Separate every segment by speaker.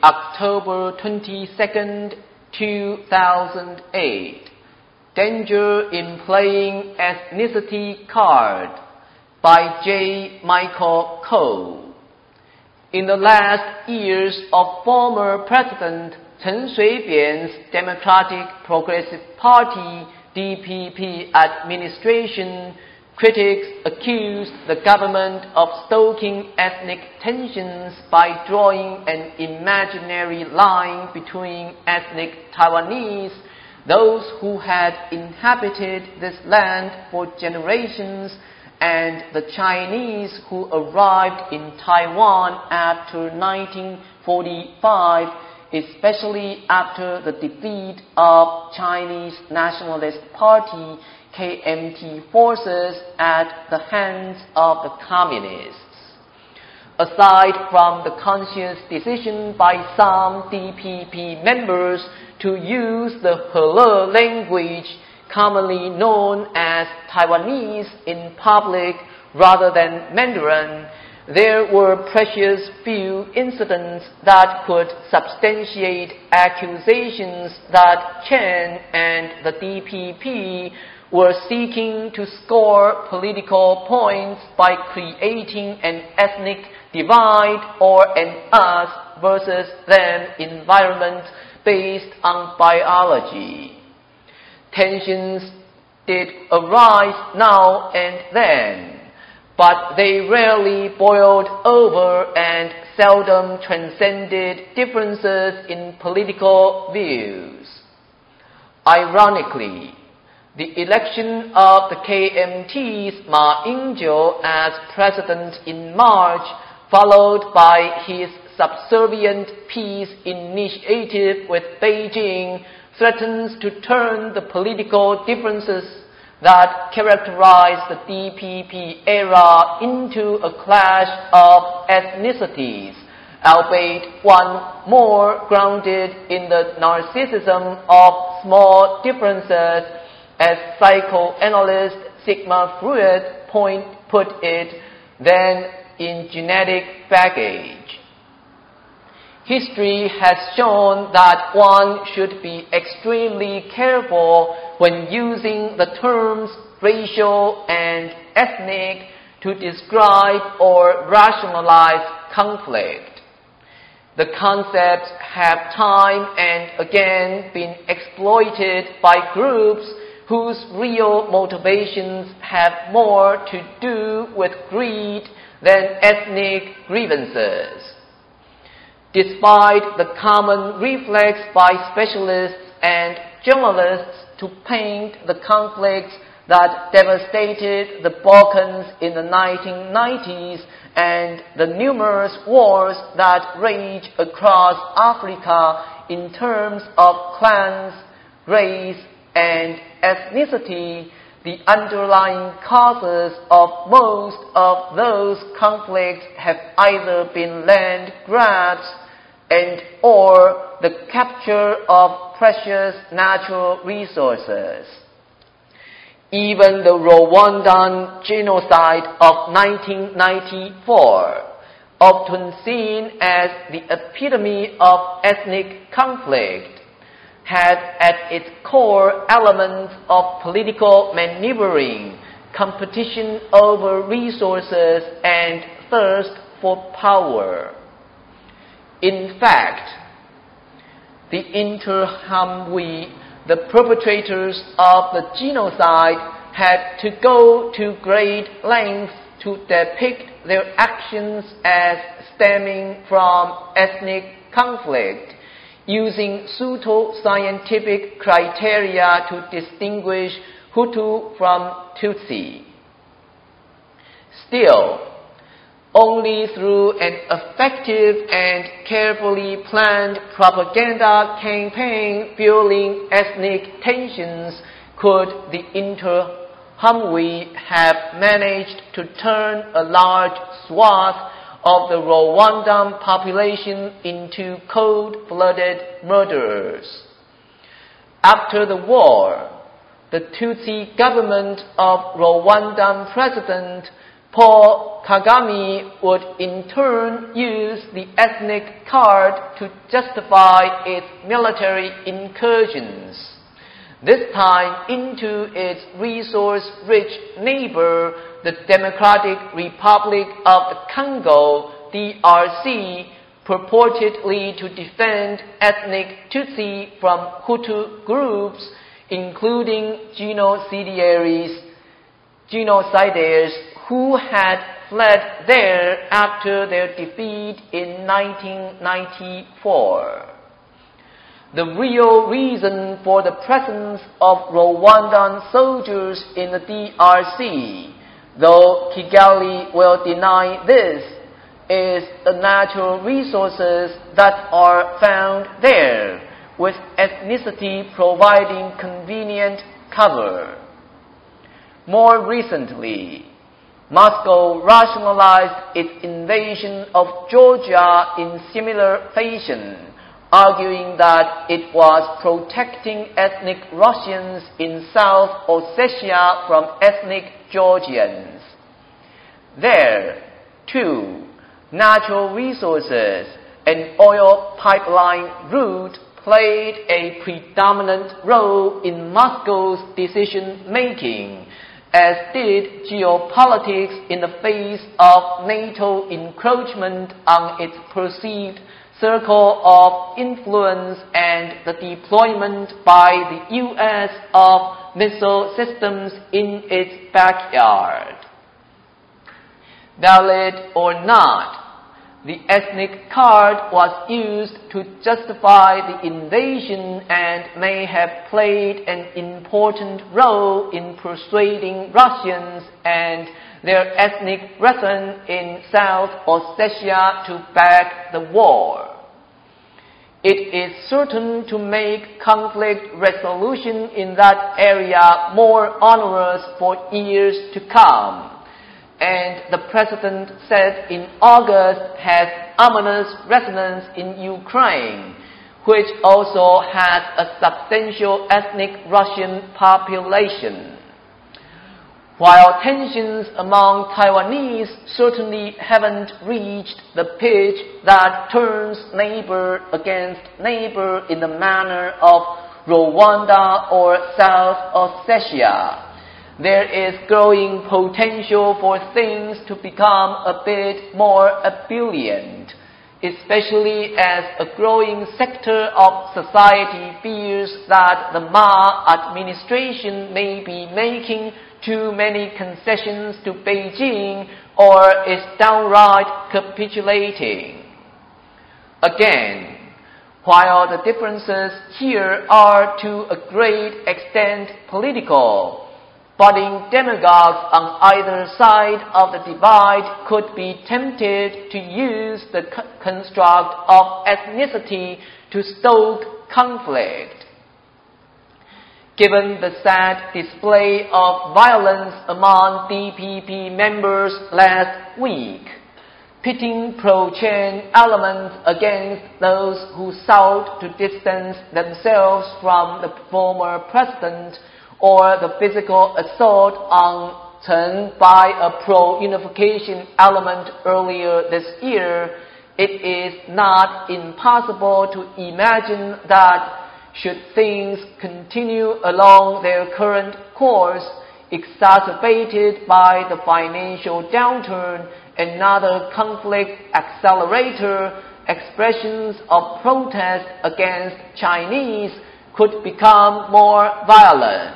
Speaker 1: October 22nd, 2008, Danger in Playing Ethnicity Card by J. Michael Cole. In the last years of former President Chen Shui-bian's Democratic Progressive Party DPP administration, critics accused the government of stoking ethnic tensions by drawing an imaginary line between ethnic Taiwanese, those who had inhabited this land for generations, and the Chinese who arrived in Taiwan after 1945, especially after the defeat of Chinese Nationalist Party KMT forces at the hands of the Communists. Aside from the conscious decision by some DPP members to use the Hele language, commonly known as Taiwanese, in public rather than Mandarin, there were precious few incidents that could substantiate accusations that Chen and the DPP were seeking to score political points by creating an ethnic divide or an us versus them environment based on biology. Tensions did arise now and then, but they rarely boiled over and seldom transcended differences in political views. Ironically, the election of the KMT's Ma Ying-jeou as president in March, followed by his subservient peace initiative with Beijing, threatens to turn the political differences that characterized the DPP era into a clash of ethnicities, albeit one more grounded in the narcissism of small differences, as psychoanalyst Sigmund Freud put it, than in genetic baggage. History has shown that one should be extremely careful when using the terms racial and ethnic to describe or rationalize conflict. The concepts have time and again been exploited by groups whose real motivations have more to do with greed than ethnic grievances. Despite the common reflex by specialists and journalists to paint the conflicts that devastated the Balkans in the 1990s and the numerous wars that rage across Africa in terms of clans, race, and ethnicity, the underlying causes of most of those conflicts have either been land grabs and or the capture of precious natural resources. Even the Rwandan genocide of 1994, often seen as the epitome of ethnic conflict, had at its core elements of political maneuvering, competition over resources, and thirst for power. In fact, the Interahamwe, the perpetrators of the genocide, had to go to great lengths to depict their actions as stemming from ethnic conflict, using pseudo-scientific criteria to distinguish Hutu from Tutsi. Still, only through an effective and carefully planned propaganda campaign fueling ethnic tensions could the Interahamwe have managed to turn a large swath of the Rwandan population into cold-blooded murderers. After the war, the Tutsi government of Rwandan President Paul Kagame would in turn use the ethnic card to justify its military incursions, this time into its resource-rich neighbor, the Democratic Republic of the Congo, DRC, purportedly to defend ethnic Tutsi from Hutu groups, including genocidaries who had fled there after their defeat in 1994. The real reason for the presence of Rwandan soldiers in the DRC, though Kigali will deny this, is the natural resources that are found there, with ethnicity providing convenient cover. More recently, Moscow rationalized its invasion of Georgia in similar fashion, arguing that it was protecting ethnic Russians in South Ossetia from ethnic Georgians. There, too, natural resources and oil pipeline route played a predominant role in Moscow's decision-making, as did geopolitics in the face of NATO encroachment on its perceived circle of influence and the deployment by the U.S. of missile systems in its backyard. Valid or not, the ethnic card was used to justify the invasion and may have played an important role in persuading Russians and their ethnic brethren in South Ossetia to back the war. It is certain to make conflict resolution in that area more onerous for years to come. And the President said in August has ominous resonance in Ukraine, which also has a substantial ethnic Russian population. While tensions among Taiwanese certainly haven't reached the pitch that turns neighbor against neighbor in the manner of Rwanda or South Ossetia, there is growing potential for things to become a bit more ebullient, especially as a growing sector of society fears that the Ma administration may be making too many concessions to Beijing or is downright capitulating. Again, while the differences here are to a great extent political, budding demagogues on either side of the divide could be tempted to use the construct of ethnicity to stoke conflict. Given the sad display of violence among DPP members last week, pitting pro-Chen elements against those who sought to distance themselves from the former president, or the physical assault on Chen by a pro-unification element earlier this year, it is not impossible to imagine that should things continue along their current course, exacerbated by the financial downturn, another conflict accelerator, expressions of protest against Chinese could become more violent.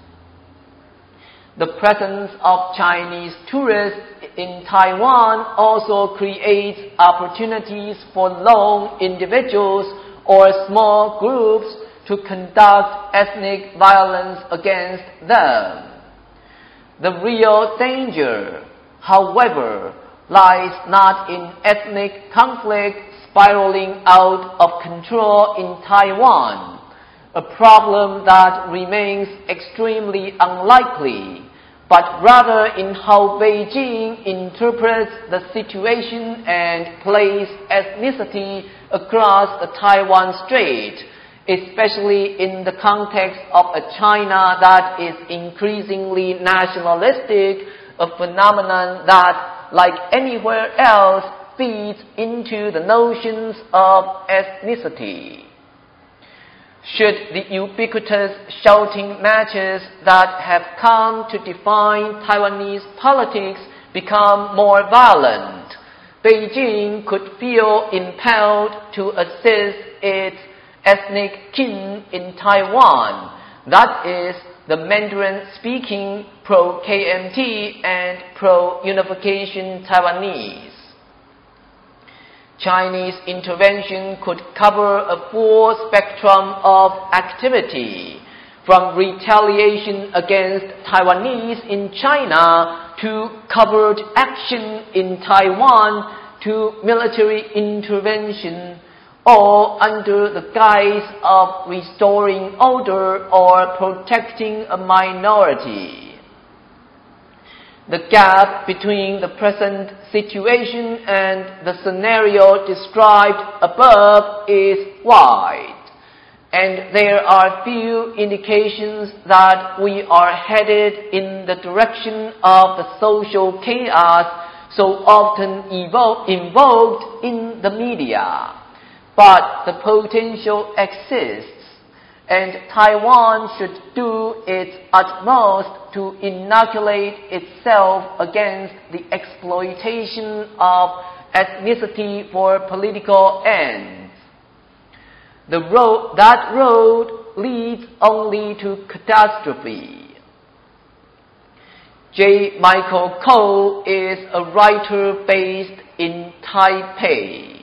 Speaker 1: The presence of Chinese tourists in Taiwan also creates opportunities for lone individuals or small groups to conduct ethnic violence against them. The real danger, however, lies not in ethnic conflict spiraling out of control in Taiwan, a problem that remains extremely unlikely, but rather in how Beijing interprets the situation and plays ethnicity across the Taiwan Strait, especially in the context of a China that is increasingly nationalistic a phenomenon that, like anywhere else, feeds into the notions of ethnicity. Should the ubiquitous shouting matches that have come to define Taiwanese politics become more violent, Beijing could feel impelled to assist its ethnic kin in Taiwan, that is, the Mandarin-speaking pro-KMT and pro-unification Taiwanese. Chinese intervention could cover a full spectrum of activity, from retaliation against Taiwanese in China to covert action in Taiwan to military intervention, all under the guise of restoring order or protecting a minority. The gap between the present situation and the scenario described above is wide, and there are few indications that we are headed in the direction of the social chaos so often invoked in the media. But the potential exists, and Taiwan should do its utmost to inoculate itself against the exploitation of ethnicity for political ends. That road leads only to catastrophe. J. Michael Ko is a writer based in Taipei.